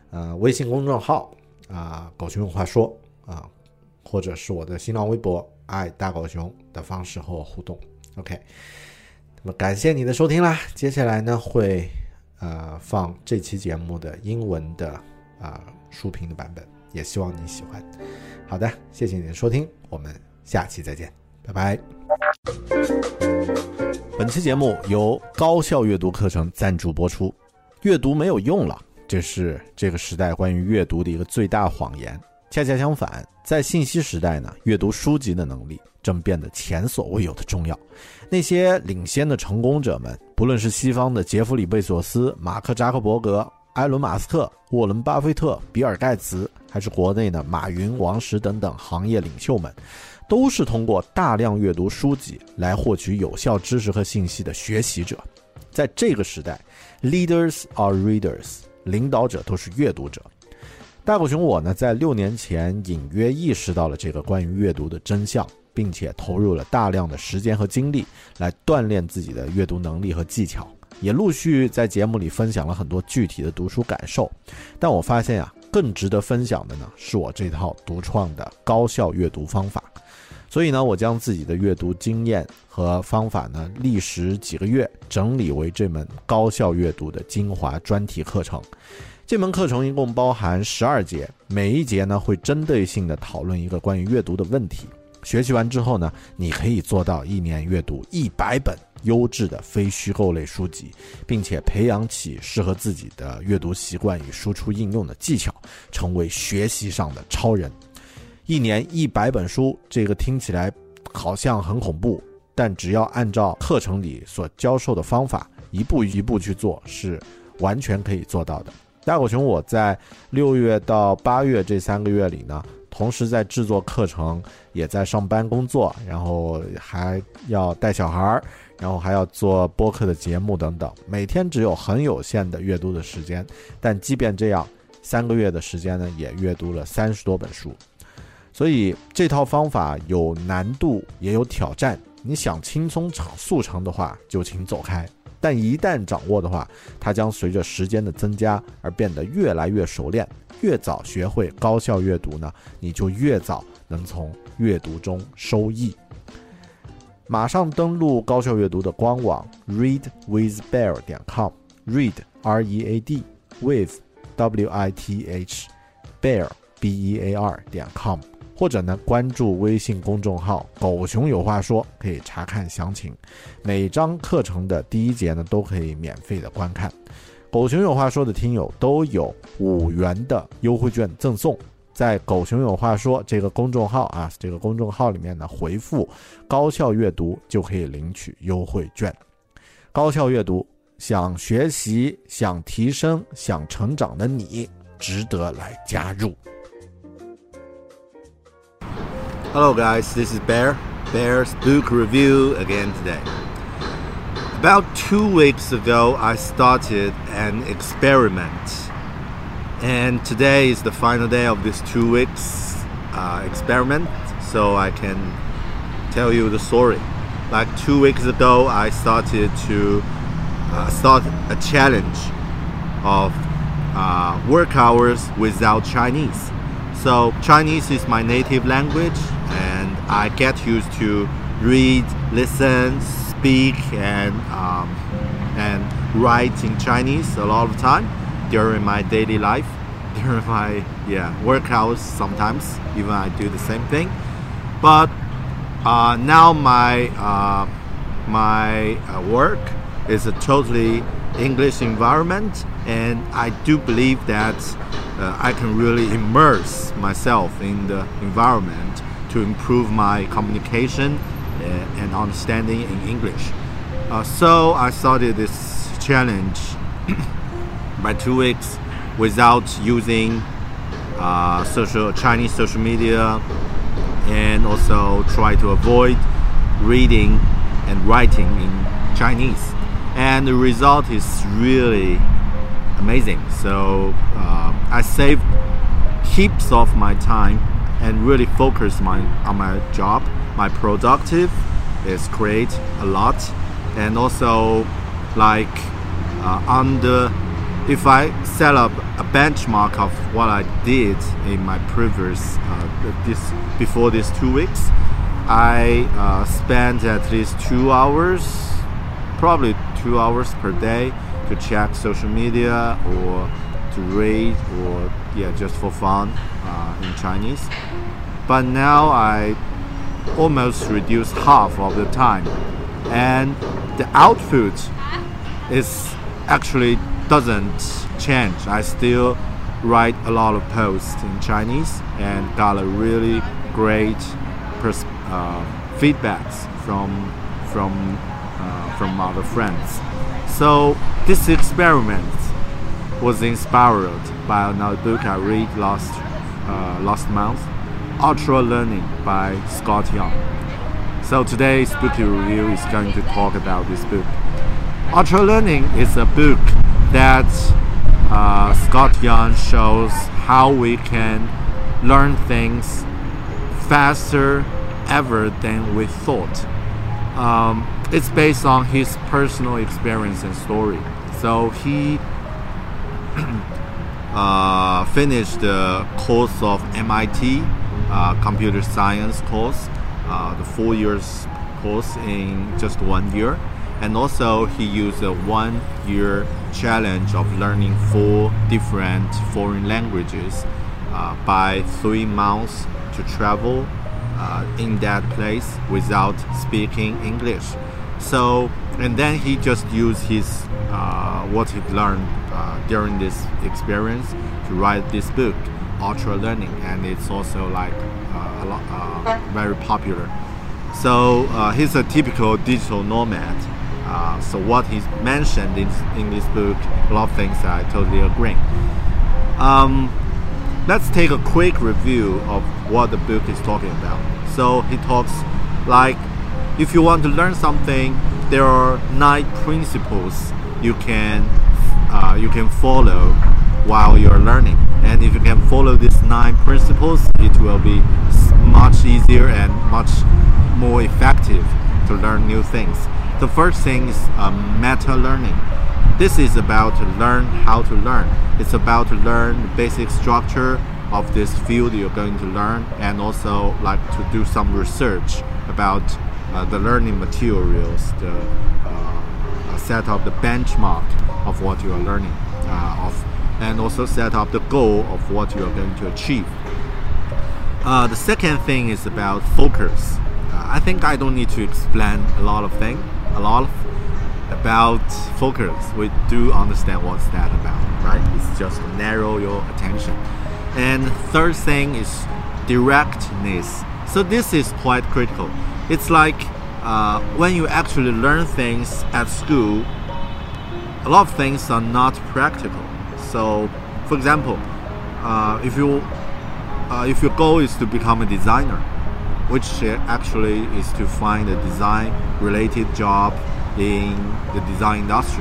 呃微信公众号啊、呃、狗熊有话说啊、呃，或者是我的新浪微博爱大狗熊的方式和我互动。 OK， 那么感谢你的收听啦，接下来呢会呃放这期节目的英文的啊、呃、书评的版本，也希望你喜欢。好的，谢谢你的收听，我们下期再见，拜拜。本期节目由高效阅读课程赞助播出。阅读没有用了，这是这个时代关于阅读的一个最大谎言。恰恰相反，在信息时代呢，阅读书籍的能力正变得前所未有的重要。那些领先的成功者们，不论是西方的杰弗里·贝索斯、马克·扎克伯格、埃伦·马斯克、沃伦·巴菲特、比尔·盖茨，还是国内的马云、王石等等行业领袖们，都是通过大量阅读书籍来获取有效知识和信息的学习者。在这个时代 Leaders are readers， 领导者都是阅读者。大狗熊我呢，在六年前隐约意识到了这个关于阅读的真相，并且投入了大量的时间和精力来锻炼自己的阅读能力和技巧，也陆续在节目里分享了很多具体的读书感受。但我发现啊，更值得分享的呢，是我这套独创的高效阅读方法。所以呢，我将自己的阅读经验和方法呢，历时几个月整理为这门高效阅读的精华专题课程。这门课程一共包含十二节，每一节呢会针对性的讨论一个关于阅读的问题。学习完之后呢，你可以做到一年阅读一百本优质的非虚构类书籍，并且培养起适合自己的阅读习惯与输出应用的技巧，成为学习上的超人。一年一百本书，这个听起来好像很恐怖，但只要按照课程里所教授的方法一步一步去做，是完全可以做到的。大狗熊我在六月到八月这三个月里呢，同时在制作课程，也在上班工作，然后还要带小孩，然后还要做播客的节目等等，每天只有很有限的阅读的时间，但即便这样，三个月的时间呢，也阅读了三十多本书。所以这套方法有难度也有挑战，你想轻松速成的话就请走开，但一旦掌握的话，它将随着时间的增加而变得越来越熟练。越早学会高效阅读呢，你就越早能从阅读中收益。马上登录高效阅读的官网 read with bear 点 com， read R E A D with W I T H bear B E A R 点 com， 或者呢关注微信公众号狗熊有话说，可以查看详情。每章课程的第一节呢都可以免费的观看。狗熊有话说的听友都有五元的优惠券赠送，在狗熊有话说这个公众号啊，这个公众号里面呢回复高效阅读就可以领取优惠券。高效阅读，想学习、想提升、想成长的你，值得来加入。 Hello guys, this is Bear. Bear's book review again today. About two weeks ago, I started an experiment. And today is the final day of this two weeks uh, experiment, so I can tell you the story. Like two weeks ago, I started to uh, start a challenge of uh, work hours without Chinese. So Chinese is my native language, and I get used to read, listen, speak, and um, and write in Chinese a lot of time during my daily life, during my yeah work hours. Sometimes even I do the same thing, but uh, now my uh, my uh, work is a totally English environment, and I do believe that uh, I can really immerse myself in the environment to improve my communication uh, and understanding in English. Uh, so I started this challenge by two weeks without using uh, social Chinese social media, and also try to avoid reading and writing in Chinese. And the result is really amazing. So uh, I saved heaps of my time and really focused my, on my job. My productive is create a lot, and also like uh, under if I set up a benchmark of what I did in my previous uh, this before these two weeks, I uh, spent at least two hours, probably two hours per day to check social media or to read or yeah just for fun uh, in Chinese. But now I almost reduced half of the time, and the output is actually doesn't change. I still write a lot of posts in Chinese and got a really great pers- uh, feedbacks from from uh, from other friends. So this experiment was inspired by another book I read last uh, last month, Ultra Learning by Scott Young. So today's book review is going to talk about this book. Ultra Learning is a book that uh, Scott Young shows how we can learn things faster ever than we thought. Um, it's based on his personal experience and story. So he uh, finished the course of M I T uh, computer science course, uh, the four years course in just one year. And also he used a one-year challenge of learning four different foreign languages uh, by three months to travel uh, in that place without speaking English. So, and then he just used his uh, what he learned uh, during this experience to write this book, Ultra Learning, and it's also like uh, a lot, uh, very popular. So uh, he's a typical digital nomad. Uh, so what he's mentioned in, in this book, a lot of things I totally agree. Um, let's take a quick review of what the book is talking about. So he talks like, if you want to learn something, there are nine principles you can uh, you can follow while you're learning. And if you can follow these nine principles, it will be much easier and much more effective to learn new things. The first thing is uh, meta learning. This is about to learn how to learn. It's about to learn the basic structure of this field you're going to learn, and also like to do some research about uh, the learning materials, the uh, set up the benchmark of what you are learning, uh, of, and also set up the goal of what you are going to achieve. Uh, the second thing is about focus. Uh, I think I don't need to explain a lot of things. A lot of about focus. We do understand what's that about, right? It's just to narrow your attention. And third thing is directness. So this is quite critical. It's like uh, when you actually learn things at school, a lot of things are not practical. So, for example, uh, if you uh, if your goal is to become a designer, which actually is to find a design-related job in the design industry.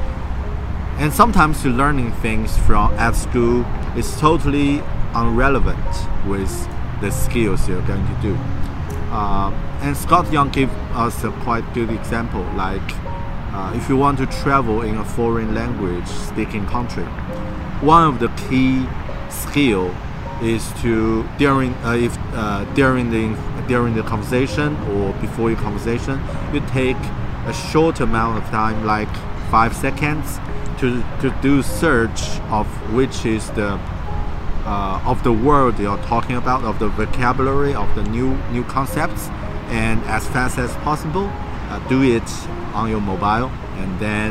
And sometimes you're learning things from at school is totally irrelevant with the skills you're going to do. Uh, and Scott Young gave us a quite good example, like uh, if you want to travel in a foreign language speaking country, one of the key skills is to during uh, if uh, during the during the conversation or before your conversation, you take a short amount of time, like five seconds, to to do search of which is the uh, of the word you're talking about, of the vocabulary of the new new concepts, and as fast as possible, uh, do it on your mobile, and then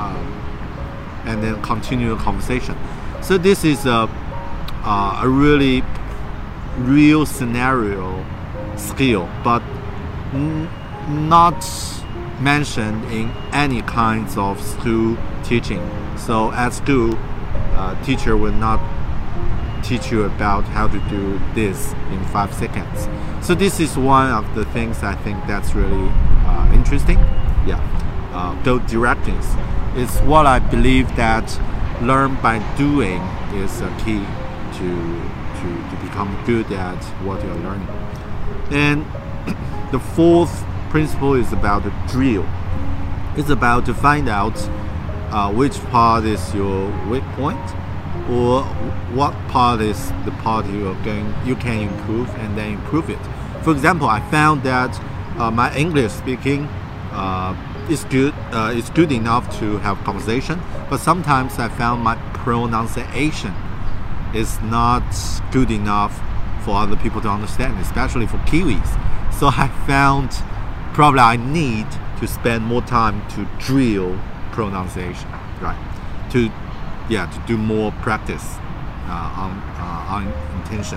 uh, and then continue the conversation. So this is a Uh, a really real scenario skill, but n- not mentioned in any kinds of school teaching. So at school, uh, teacher will not teach you about how to do this in five seconds. So this is one of the things I think that's really uh, interesting. Yeah, uh, go directness. It's what I believe that learn by doing is a key to, to, to become good at what you're learning. And the fourth principle is about the drill. It's about to find out uh, which part is your weak point, or what part is the part you're going you can improve and then improve it. For example, I found that uh, my English speaking uh, is good uh, is good enough to have conversation, but sometimes I found my pronunciation is not good enough for other people to understand, especially for Kiwis. So I found probably I need to spend more time to drill pronunciation, right? To yeah, to do more practice uh, on uh, on intention.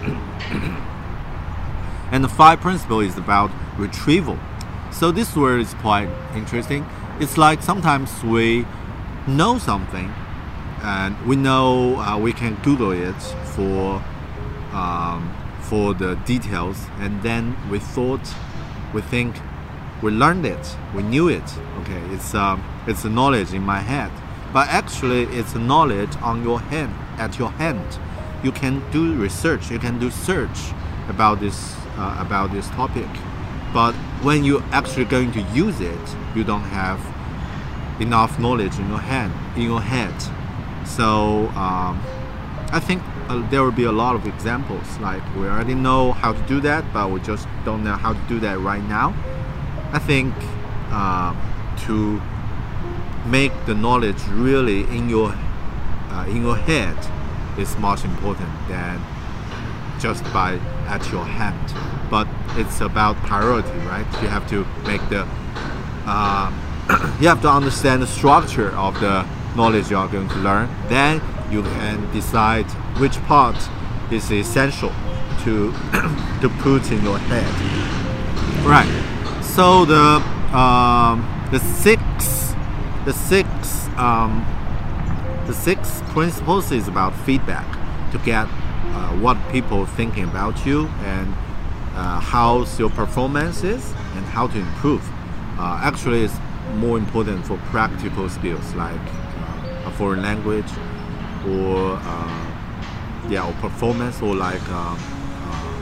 And the five principle is about retrieval. So this word is quite interesting. It's like sometimes we know something, and we know uh, we can Google it for um, for the details, and then we thought, we think, we learned it, we knew it. Okay, it's um, it's a knowledge in my head, but actually it's a knowledge on your hand, at your hand. You can do research, you can do search about this uh, about this topic, but when you're actually going to use it, you don't have enough knowledge in your hand, in your head. So um, I think uh, there will be a lot of examples. Like we already know how to do that, but we just don't know how to do that right now. I think uh, to make the knowledge really in your uh, in your head is much important than just by at your hand. But it's about priority, right? You have to make the uh, you have to understand the structure of the knowledge you are going to learn. Then you can decide which part is essential to to put in your head. Right. So the um, the six the six um, the six principles is about feedback, to get uh, what people thinking about you, and uh, how's your performance is, and how to improve. Uh, actually, it's more important for practical skills like uh, a foreign language, or uh, yeah, or performance, or like uh, uh,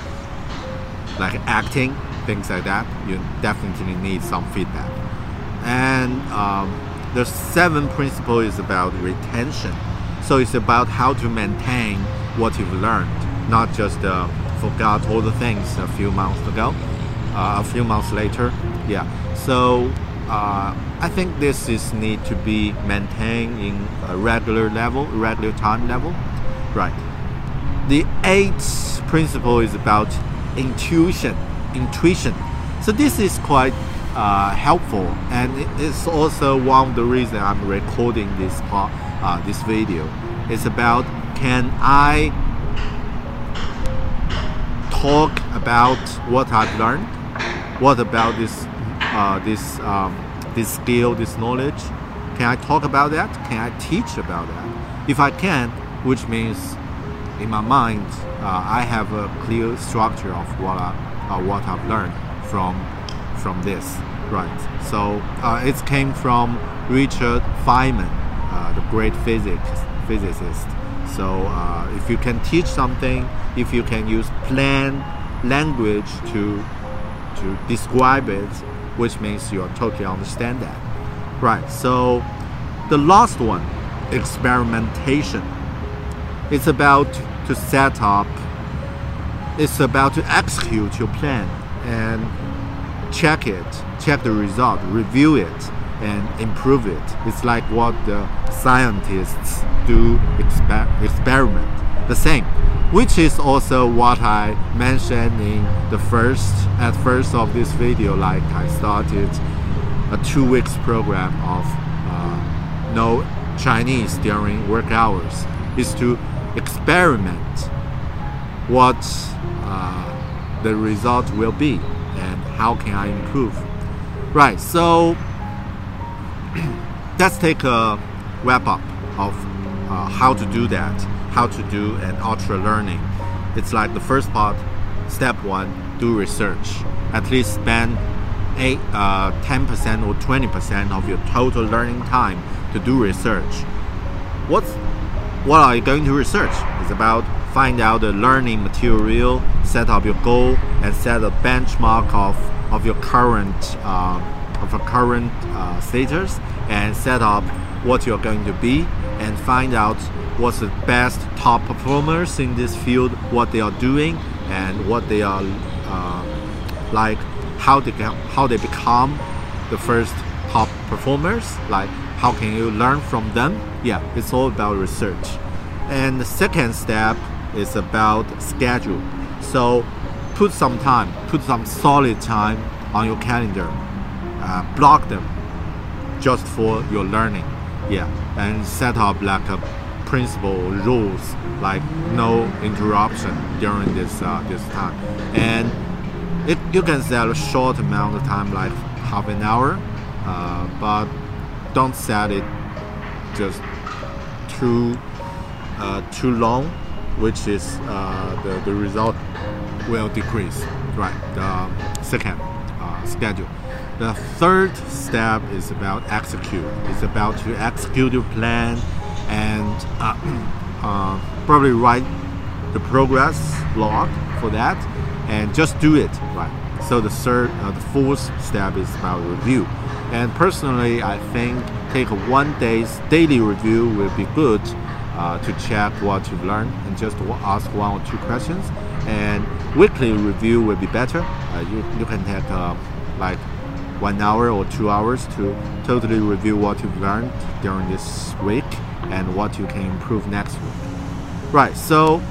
like acting. Things like that, you definitely need some feedback. And um, the seventh principle is about retention. So it's about how to maintain what you've learned, not just uh, forgot all the things a few months ago, uh, a few months later. Yeah. So uh, I think this is need to be maintained in a regular level, regular time level. Right. The eighth principle is about intuition. Intuition. So this is quite uh, helpful, and it's also one of the reasons I'm recording this part, uh, this video. It's about, can I talk about what I've learned? What about this uh, this um, this skill, this knowledge? Can I talk about that? Can I teach about that? If I can, which means in my mind uh, I have a clear structure of what I Uh, what I've learned from from this, right? So uh, it came from Richard Feynman, uh, the great physics physicist. So uh, if you can teach something, if you can use plain language to to describe it, which means you totally understand that, right? So the last one, experimentation. It's about to set up. It's about to execute your plan and check it, check the result, review it, and improve it. It's like what the scientists do, exper- experiment, the same, which is also what I mentioned in the first, at first of this video. Like I started a two weeks program of uh, no Chinese during work hours, is to experiment what uh, the result will be and how can I improve. Right, so let's take a wrap up of uh, how to do that, how to do an ultra learning. It's like the first part, step one, do research. At least spend eight, uh, ten percent or twenty percent of your total learning time to do research. What's, what are you going to research? It's about find out the learning material, set up your goal, and set a benchmark of, of your current uh, of your current uh, status, and set up what you're going to be and find out what's the best top performers in this field, what they are doing and what they are uh, like, how they can, how they become the first top performers, like how can you learn from them. Yeah, it's all about research. And the second step is about schedule. So put some time, put some solid time on your calendar, uh, block them just for your learning. Yeah, and set up like a principle rules, like no interruption during this uh, this time. And it, you can set a short amount of time, like half an hour, uh, but don't set it just too uh, too long, which is uh, the the result will decrease. Right. The second uh, schedule. The third step is about execute. It's about to execute your plan and uh, uh, probably write the progress log for that and just do it. Right. So the third, uh, the fourth step is about review. And personally, I think take a one day's daily review will be good uh, to check what you've learned and just ask one or two questions. And weekly review will be better. Uh, you you can take uh, like one hour or two hours to totally review what you've learned during this week and what you can improve next week. Right, so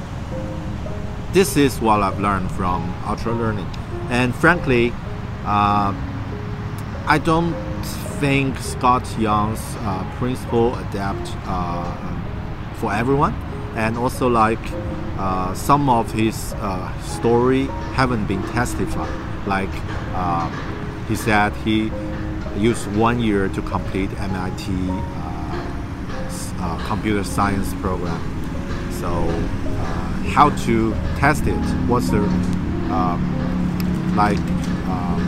this is what I've learned from Ultra Learning. And frankly, uh, I don't think Scott Young's uh, principle adapt uh, for everyone. And also like uh, some of his uh, story haven't been testified. Like uh, he said he used one year to complete M I T uh, uh, computer science program. So uh, how to test it? What's the uh, like? Uh,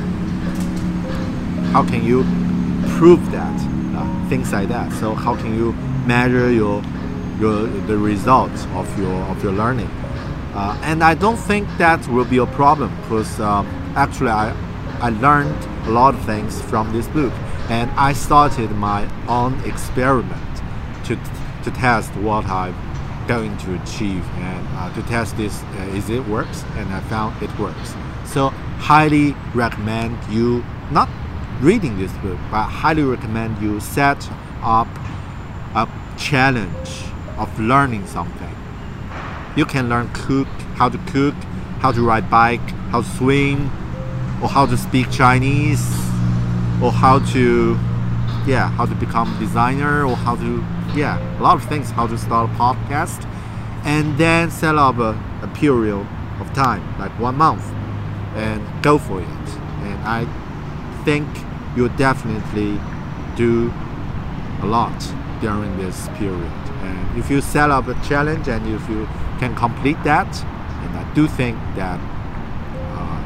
how can you prove that? Uh, things like that. So how can you measure your your the results of your of your learning? Uh, and I don't think that will be a problem because uh, actually I I learned a lot of things from this book, and I started my own experiment to to test what I'm going to achieve and uh, to test this uh, is it works, and I found it works. So highly recommend you not reading this book, but highly recommend you set up a challenge of learning something. You can learn cook, how to cook, how to ride bike, how to swim, or how to speak Chinese, or how to, yeah, how to become a designer, or how to, yeah, a lot of things, how to start a podcast, and then set up a, a period of time, like one month, and go for it. And I think you'll definitely do a lot during this period. And if you set up a challenge and if you can complete that, and I do think that uh,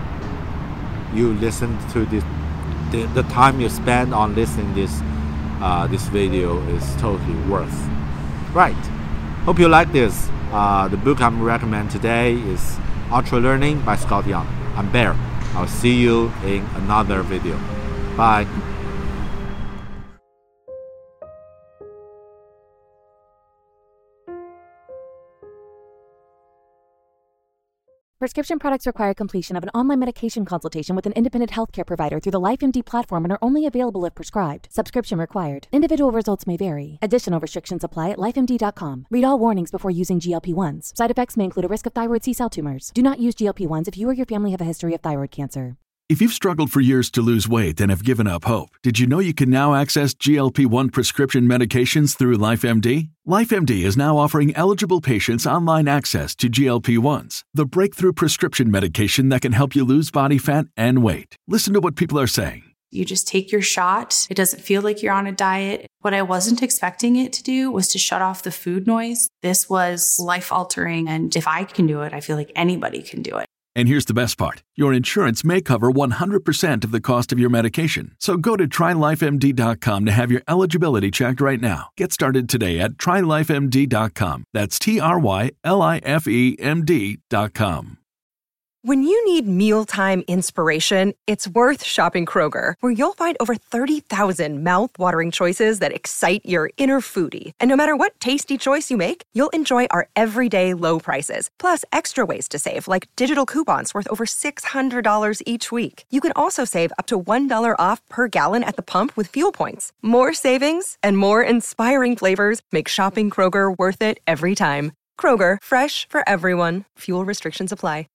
you listen to this, the, the time you spend on listening this uh, this video is totally worth. Right. Hope you like this. Uh, the book I'm recommending today is Ultra Learning by Scott Young. I'm Bear. I'll see you in another video. Bye. Prescription products require completion of an online medication consultation with an independent healthcare provider through the LifeMD platform and are only available if prescribed. Subscription required. Individual results may vary. Additional restrictions apply at life M D dot com. Read all warnings before using G L P one s. Side effects may include a risk of thyroid C-cell tumors. Do not use G L P one s if you or your family have a history of thyroid cancer. If you've struggled for years to lose weight and have given up hope, did you know you can now access G L P one prescription medications through LifeMD? LifeMD is now offering eligible patients online access to G L P one s, the breakthrough prescription medication that can help you lose body fat and weight. Listen to what people are saying. You just take your shot. It doesn't feel like you're on a diet. What I wasn't expecting it to do was to shut off the food noise. This was life-altering, and if I can do it, I feel like anybody can do it. And here's the best part. Your insurance may cover one hundred percent of the cost of your medication. So go to try life M D dot com to have your eligibility checked right now. Get started today at try life M D dot com. That's T R Y L I F E M D dot com. When you need mealtime inspiration, it's worth shopping Kroger, where you'll find over thirty thousand mouth-watering choices that excite your inner foodie. And no matter what tasty choice you make, you'll enjoy our everyday low prices, plus extra ways to save, like digital coupons worth over six hundred dollars each week. You can also save up to one dollar off per gallon at the pump with fuel points. More savings and more inspiring flavors make shopping Kroger worth it every time. Kroger, fresh for everyone. Fuel restrictions apply.